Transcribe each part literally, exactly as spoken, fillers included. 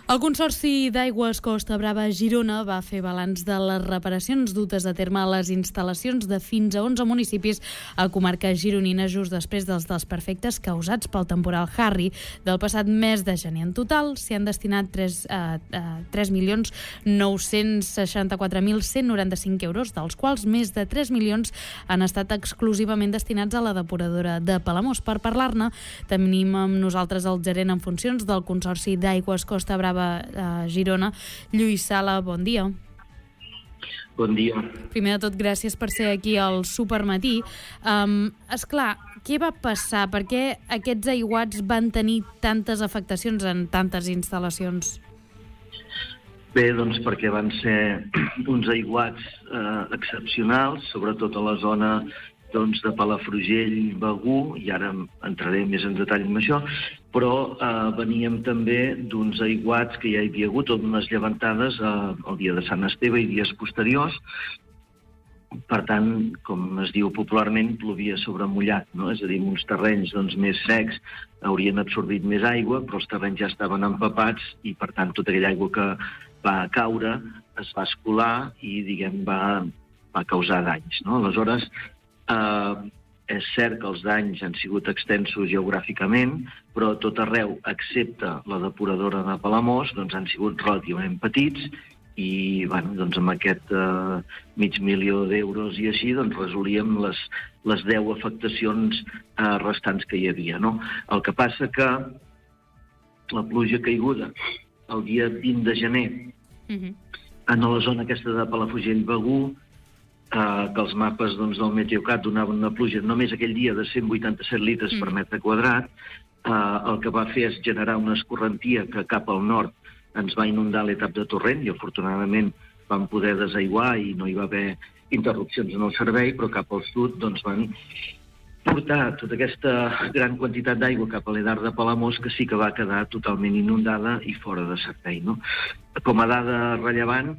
El Consorci d'Aigües Costa Brava Girona va fer balanç de les reparacions dutes a terme a les instal·lacions de fins a onze municipis a comarca gironina just després dels desperfectes causats pel temporal Harry del passat mes de gener. En total s'hi han destinat tres milions nou-cents seixanta-quatre mil cent noranta-cinc euros, dels quals més de tres milions han estat exclusivament destinats a la depuradora de Palamós. Per parlar-ne tenim amb nosaltres el gerent en funcions del Consorci d'Aigües Costa Brava a Girona, Lluís Sala, bon dia. Bon dia. Primer de tot, gràcies per ser aquí al Supermatí. Um, esclar, què va passar? Per què aquests aiguats van tenir tantes afectacions en tantes instal·lacions? Bé, doncs perquè van ser uns aiguats eh, excepcionals, sobretot a la zona doncs, de Palafrugell, Begur, i ara entraré més en detall amb això, però eh, veníem també d'uns aiguats que ja hi havia hagut, unes llevantades eh, el dia de Sant Esteve i dies posteriors. Per tant, com es diu popularment, plovia sobre mullat, no? És a dir, uns terrenys doncs, més secs haurien absorbit més aigua, però els terrenys ja estaven empapats i, per tant, tota aquella aigua que va caure es va escolar i, diguem, va, va causar danys, no? Aleshores, Uh, és cert que els danys han sigut extensos geogràficament, però a tot arreu, excepte la depuradora de Palamós, doncs han sigut relativament petits i bueno, doncs amb aquest uh, mig milió d'euros i així doncs resolíem les, les deu afectacions uh, restants que hi havia, no? El que passa que la pluja caiguda el dia vint de gener mm-hmm. en la zona aquesta de Palafrugell-Begur, Uh, que els mapes doncs, del Meteocat donaven una pluja només aquell dia de cent vuitanta-set litres mm. per metre quadrat, uh, el que va fer és generar una escorrentia que cap al nord ens va inundar l'etap de torrent i afortunadament vam poder desaiguar i no hi va haver interrupcions en el servei, però cap al sud doncs, van portar tota aquesta gran quantitat d'aigua cap a l'Edar de Palamós, que sí que va quedar totalment inundada i fora de servei, no? Com a dada rellevant,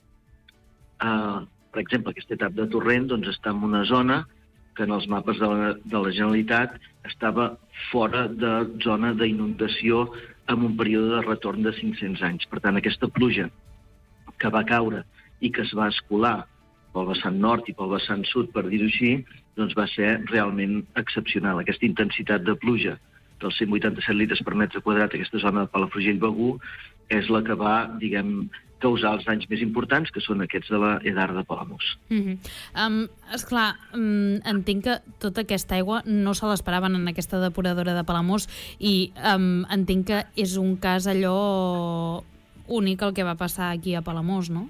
uh, per exemple, aquest etap de torrent doncs, està en una zona que en els mapes de la, de la Generalitat estava fora de zona d'inundació en un període de retorn de cinc-cents anys. Per tant, aquesta pluja que va caure i que es va escolar pel vessant nord i pel vessant sud, per dir-ho així, doncs va ser realment excepcional. Aquesta intensitat de pluja dels cent vuitanta-set litres per metre quadrat, aquesta zona de Palafrugell-Begur, és la que va, diguem, causar els danys més importants, que són aquests de l'Edar de Palamós. Mm-hmm. Um, esclar, um, entenc que tota aquesta aigua no se l'esperaven en aquesta depuradora de Palamós i um, entenc que és un cas allò únic el que va passar aquí a Palamós, no?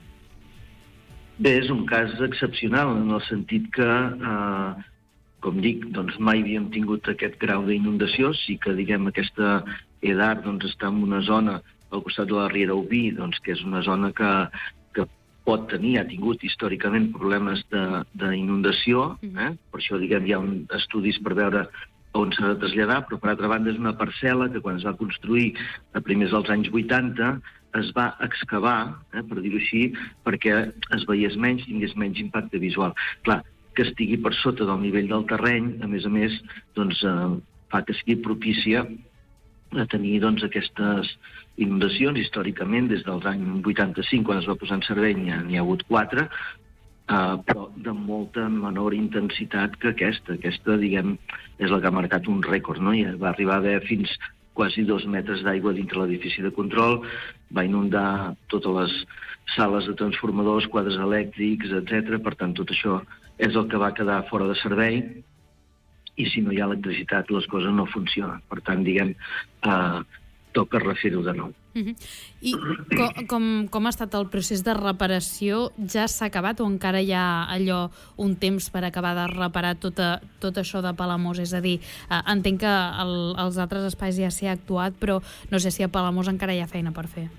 Bé, és un cas excepcional en el sentit que, eh, com dic, doncs mai havíem tingut aquest grau d'inundació, sí que, diguem, aquesta Edar doncs, està en una zona al costat de la Riera Ubí, doncs, que és una zona que, que pot tenir, ha tingut històricament problemes d'inundació, eh? Per això diguem, hi ha un, estudis per veure on s'ha de traslladar, però per altra banda és una parcel·la que quan es va construir a primers dels anys vuitanta es va excavar, eh, per dir-ho així, perquè es veiés menys, tingués menys impacte visual. Clar, que estigui per sota del nivell del terreny, a més a més, doncs, eh, fa que sigui propícia a tenir doncs, aquestes inundacions. Històricament, des dels anys vuitanta-cinc, quan es va posar en servei, n'hi ha, n'hi ha hagut quatre, uh, però de molta menor intensitat que aquesta. Aquesta, diguem, és la que ha marcat un rècord, no? I va arribar a haver fins quasi dos metres d'aigua dintre l'edifici de control, va inundar totes les sales de transformadors, quadres elèctrics, etcètera. Per tant, tot això és el que va quedar fora de servei, i si no hi ha electricitat les coses no funcionen. Per tant, diguem, eh, toca refer-ho de nou. Uh-huh. I com, com, com ha estat el procés de reparació? Ja s'ha acabat o encara hi ha allò un temps per acabar de reparar tota, tot això de Palamós? És a dir, eh, entenc que el, als altres espais ja s'hi ha actuat, però no sé si a Palamós encara hi ha feina per fer.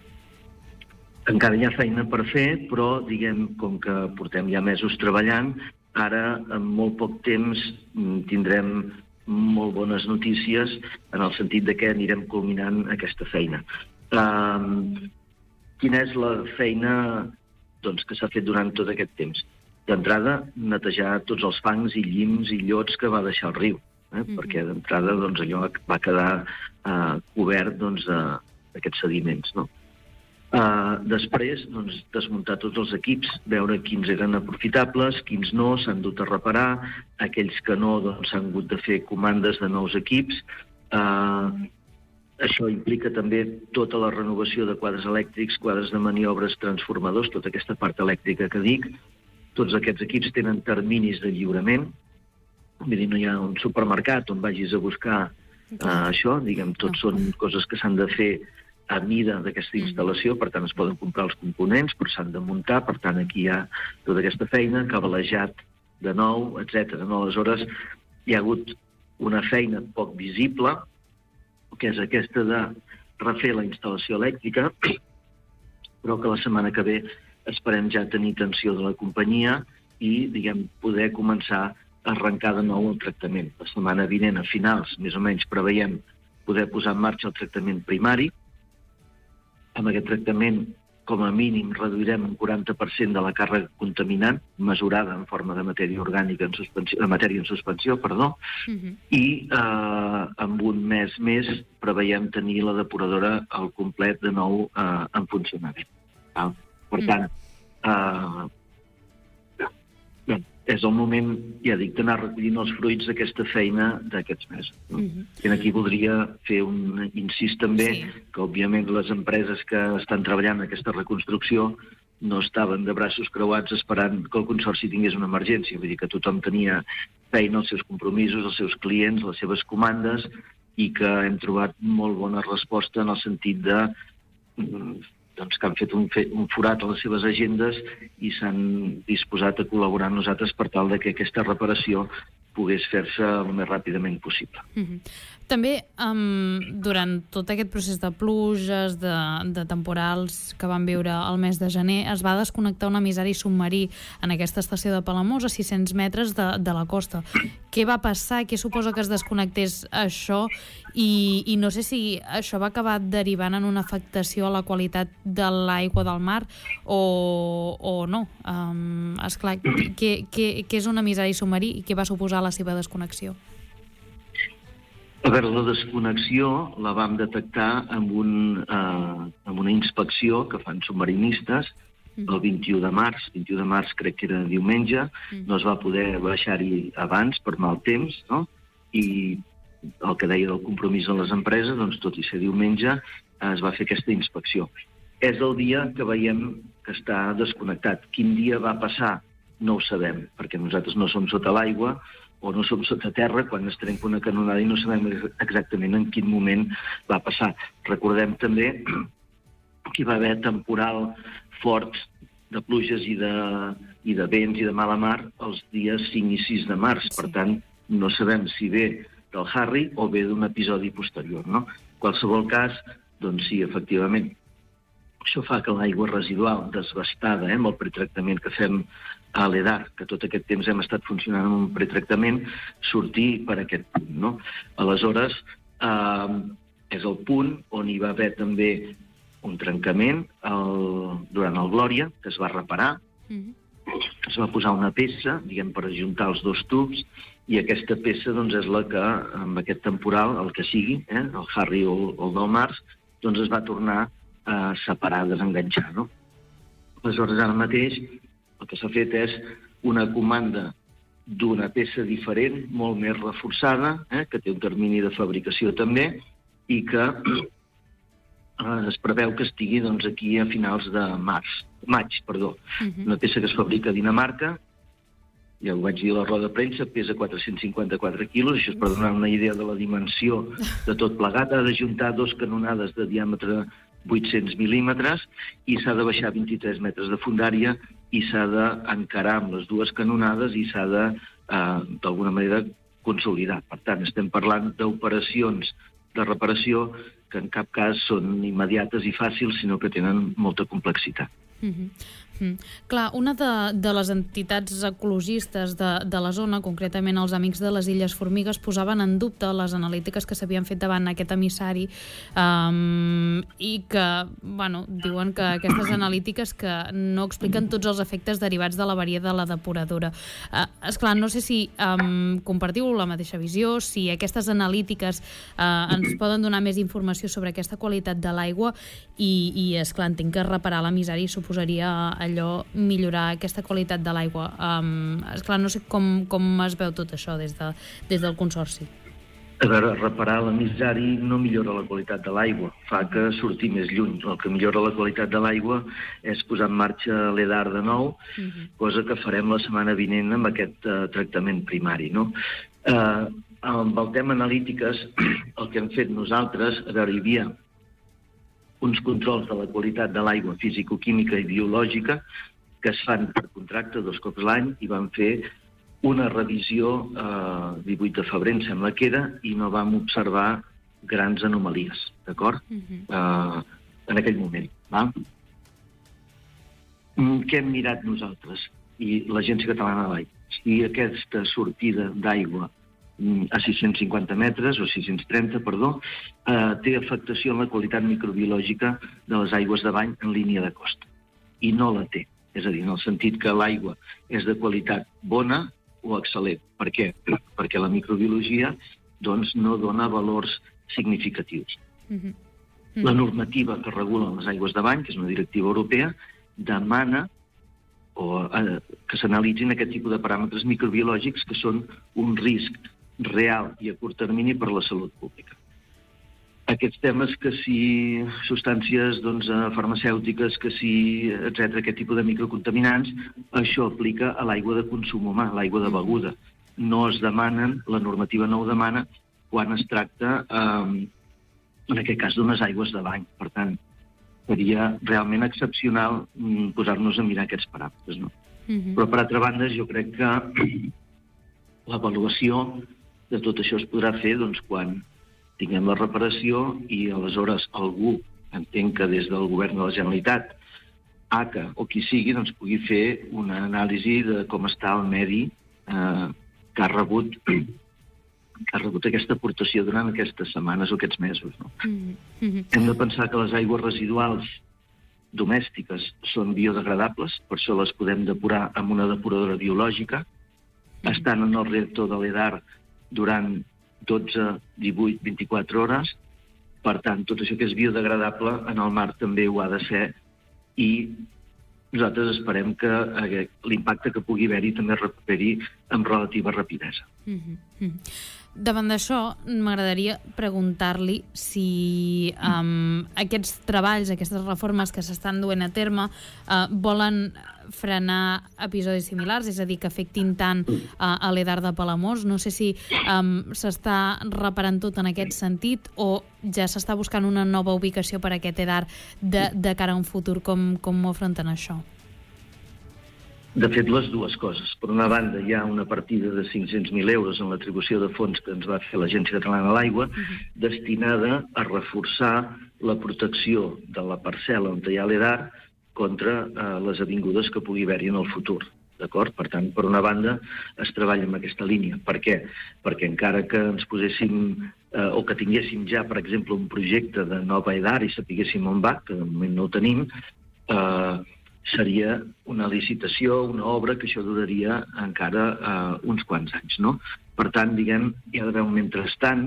Encara hi ha feina per fer, però, diguem, com que portem ja mesos treballant, ara, en molt poc temps, tindrem molt bones notícies en el sentit de que anirem culminant aquesta feina. Um, quina és la feina doncs, que s'ha fet durant tot aquest temps? D'entrada, netejar tots els fangs i llims i llots que va deixar el riu, eh? Mm-hmm. Perquè d'entrada doncs, allò va quedar uh, cobert doncs, uh, d'aquests sediments, no? Uh, després, doncs, desmuntar tots els equips, veure quins eren aprofitables, quins no, s'han dut a reparar, aquells que no, doncs, s'han hagut de fer comandes de nous equips. Uh, això implica també tota la renovació de quadres elèctrics, quadres de maniobres, transformadors, tota aquesta part elèctrica que dic. Tots aquests equips tenen terminis de lliurament. Vull dir, no hi ha un supermercat on vagis a buscar uh, això, diguem, tots són coses que s'han de fer a mida d'aquesta instal·lació, per tant es poden comprar els components, però s'han de muntar, per tant aquí hi ha tota aquesta feina, cablejat de nou, etcètera. No? Aleshores, hi ha hagut una feina poc visible, que és aquesta de refer la instal·lació elèctrica, però que la setmana que ve esperem ja tenir atenció de la companyia i, diguem, poder començar a arrencar de nou el tractament. La setmana vinent, a finals, més o menys, preveiem poder posar en marxa el tractament primari. Amb aquest tractament, com a mínim, reduirem un quaranta per cent de la càrrega contaminant, mesurada en forma de matèria orgànica en suspensió, de matèria en suspensió, perdó, uh-huh. i eh, amb un mes més preveiem tenir la depuradora al complet de nou eh, en funcionament. Val? Per tant, eh, és el moment, ja dic, d'anar recollint els fruits d'aquesta feina d'aquests mesos. No? Uh-huh. I aquí voldria fer un incís també, sí. que òbviament les empreses que estan treballant en aquesta reconstrucció no estaven de braços creuats esperant que el Consorci tingués una emergència. Vull dir que tothom tenia feina, els seus compromisos, els seus clients, les seves comandes, i que hem trobat molt bona resposta en el sentit de doncs, que han fet un, un forat a les seves agendes i s'han disposat a col·laborar amb nosaltres per tal de que aquesta reparació pogués fer-se el més ràpidament possible. Mm-hmm. També, um, durant tot aquest procés de pluges, de, de temporals que van viure el mes de gener, es va desconnectar un emissari submarí en aquesta estació de Palamós, a sis-cents metres de, de la costa. Què va passar? Què suposa que es desconnectés això? I, I no sé si això va acabar derivant en una afectació a la qualitat de l'aigua del mar o, o no. Um, esclar, què, què, què és un emissari submarí i què va suposar la seva desconnexió? A veure, la desconnexió la vam detectar amb, un, eh, amb una inspecció que fan submarinistes el vint-i-u de març. vint-i-u de març crec que era diumenge, no es va poder baixar-hi abans per mal temps, no? I el que deia del compromís de les empreses, doncs tot i ser diumenge, es va fer aquesta inspecció. És el dia que veiem que està desconnectat. Quin dia va passar? No ho sabem, perquè nosaltres no som sota l'aigua, o no som sota terra quan es trenca una canonada i no sabem exactament en quin moment va passar. Recordem també que hi va haver temporal fort de pluges i de, i de vents i de mala mar els dies cinc i sis de març. Sí. Per tant, no sabem si ve del Harry o ve d'un episodi posterior, no? En qualsevol cas, doncs sí, efectivament, això fa que l'aigua residual desbastada, eh, amb el pretractament que fem a l'Edar, que tot aquest temps hem estat funcionant amb un pretractament, sortir per aquest punt, no? Aleshores, eh, és el punt on hi va haver també un trencament el, durant el Glòria, que es va reparar, mm-hmm. es va posar una peça, diguem, per ajuntar els dos tubs, i aquesta peça doncs, és la que, amb aquest temporal, el que sigui, eh, el Harry o, o el del març, doncs es va tornar a separar, a desenganxar, no? Aleshores, ara mateix, el que s'ha fet és una comanda d'una peça diferent, molt més reforçada, eh, que té un termini de fabricació també, i que eh, es preveu que estigui doncs, aquí a finals de març, maig, perdó. Uh-huh. Una peça que es fabrica a Dinamarca, ja ho vaig dir a la roda de premsa, pesa quatre-cents cinquanta-quatre quilos, això és per donar una idea de la dimensió de tot plegat. Ha d'ajuntar dos canonades de diàmetre vuit-cents mil·límetres i s'ha de baixar vint-i-tres metres de fondària i s'ha d'encarar amb les dues canonades i s'ha de, eh, d'alguna manera, consolidar. Per tant, estem parlant d'operacions de reparació que en cap cas són immediates i fàcils, sinó que tenen molta complexitat. Mm-hmm. Mm. Clar, una de, de les entitats ecologistes de, de la zona, concretament els Amics de les Illes Formigues, posaven en dubte les analítiques que s'havien fet davant aquest emissari um, i que, bueno, diuen que aquestes analítiques que no expliquen tots els efectes derivats de l'avaria de la depuradora. Uh, esclar, no sé si um, compartiu la mateixa visió, si aquestes analítiques uh, ens poden donar més informació sobre aquesta qualitat de l'aigua i, i esclar, entenc que reparar l'emissari suposaria allò millorar aquesta qualitat de l'aigua. Um, esclar, no sé com, com es veu tot això des, de, des del Consorci. A veure, reparar l'emissari no millora la qualitat de l'aigua, fa que surti més lluny. El que millora la qualitat de l'aigua és posar en marxa l'E D A R de nou, uh-huh. cosa que farem la setmana vinent amb aquest uh, tractament primari, no? Uh, amb el tema analítiques, el que hem fet nosaltres, a veure, hi havia uns controls de la qualitat de l'aigua físico-química i biològica que es fan per contracte dos cops l'any i vam fer una revisió eh, divuit de febrer, em sembla que era, i no vam observar grans anomalies, d'acord? Uh-huh. eh, en aquell moment. Va? Què hem mirat nosaltres i l'Agència Catalana de l'Aigua? Si aquesta sortida d'aigua a sis-cents cinquanta metres, o sis-cents trenta, perdó, eh, té afectació en la qualitat microbiològica de les aigües de bany en línia de costa. I no la té. És a dir, en el sentit que l'aigua és de qualitat bona o excel·lent. Per què? Perquè la microbiologia doncs, no dona valors significatius. Mm-hmm. Mm-hmm. La normativa que regula les aigües de bany, que és una directiva europea, demana o eh, que s'analitzin aquest tipus de paràmetres microbiològics que són un risc real i a curt termini per a la salut pública. Aquests temes que si substàncies doncs, farmacèutiques, que si, etcètera, aquest tipus de microcontaminants, això aplica a l'aigua de consum humà, l'aigua de beguda. No es demanen, la normativa no ho demana, quan es tracta, eh, en aquest cas, d'unes aigües de bany. Per tant, seria realment excepcional mm, posar-nos a mirar aquests paràmetres, no? Mm-hmm. Però, per altra banda, jo crec que l'avaluació de tot això es podrà fer doncs, quan tinguem la reparació i aleshores algú, entenc que des del govern de la Generalitat, A C A o qui sigui, doncs pugui fer una anàlisi de com està el medi eh, que ha rebut que ha rebut aquesta aportació durant aquestes setmanes o aquests mesos. No? Mm-hmm. Hem de pensar que les aigües residuals domèstiques són biodegradables, per això les podem depurar amb una depuradora biològica, mm-hmm. estan en el reactor de l'E D A R durant dotze, divuit, vint-i-quatre hores. Per tant, tot això que és biodegradable en el mar també ho ha de ser i nosaltres esperem que eh, l'impacte que pugui haver-hi també es recuperi amb relativa rapidesa. Mm-hmm. Davant d'això, m'agradaria preguntar-li si um, aquests treballs, aquestes reformes que s'estan duent a terme uh, volen frenar episodis similars, és a dir, que afectin tant uh, a l'E D A R de Palamós. No sé si um, s'està reparant tot en aquest sentit o ja s'està buscant una nova ubicació per a aquest E D A R de, de cara a un futur. Com, com ho afronten això? De fet, les dues coses. Per una banda, hi ha una partida de cinc-cents mil euros en l'atribució de fons que ens va fer l'Agència Catalana de l'Aigua, uh-huh. destinada a reforçar la protecció de la parcel·la on hi ha l'E D A R contra eh, les avingudes que pugui haver-hi en el futur. D'acord? Per tant, per una banda, es treballa en aquesta línia. Per què? Perquè encara que ens poséssim eh, o que tinguéssim ja, per exemple, un projecte de nova E D A R i sapiguéssim on va, que de moment no ho tenim, eh, seria una licitació, una obra que això duraria encara eh, uns quants anys, no? Per tant, diguem, hi ha d'haver un mentrestant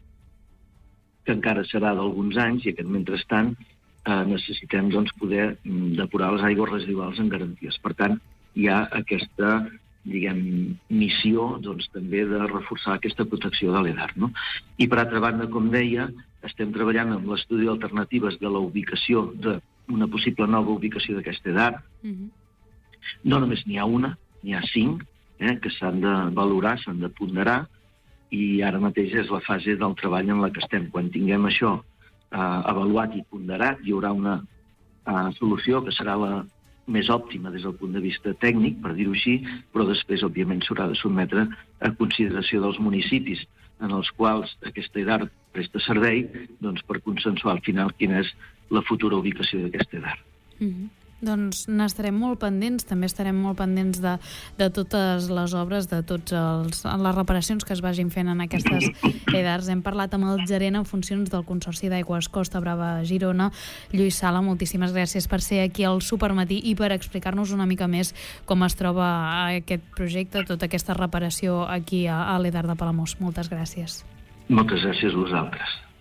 que encara serà d'alguns anys i aquest mentrestant eh, necessitem doncs, poder depurar les aigües residuals en garanties. Per tant, hi ha aquesta, diguem, missió doncs, també de reforçar aquesta protecció de l'E D A R, no? I per altra banda, com deia, estem treballant amb l'estudi d'alternatives de la ubicació de una possible nova ubicació d'aquesta E D A R. Mm-hmm. No només n'hi ha una, n'hi ha cinc, eh, que s'han de valorar, s'han de ponderar, i ara mateix és la fase del treball en la que estem. Quan tinguem això eh, avaluat i ponderat, hi haurà una eh, solució que serà la més òptima des del punt de vista tècnic, per dir-ho així, però després, òbviament, s'haurà de sotmetre a consideració dels municipis en els quals aquesta E D A R presta servei, doncs per consensuar al final quina és la futura ubicació d'aquesta E D A R. Mm-hmm. Doncs n'estarem molt pendents, també estarem molt pendents de, de totes les obres, de totes les reparacions que es vagin fent en aquestes edars. Hem parlat amb el gerent en funcions del Consorci d'Aigües Costa Brava Girona, Lluís Sala. Moltíssimes gràcies per ser aquí al Supermatí i per explicar-nos una mica més com es troba aquest projecte, tota aquesta reparació aquí a l'Edar de Palamós. Moltes gràcies. Moltes gràcies a vosaltres.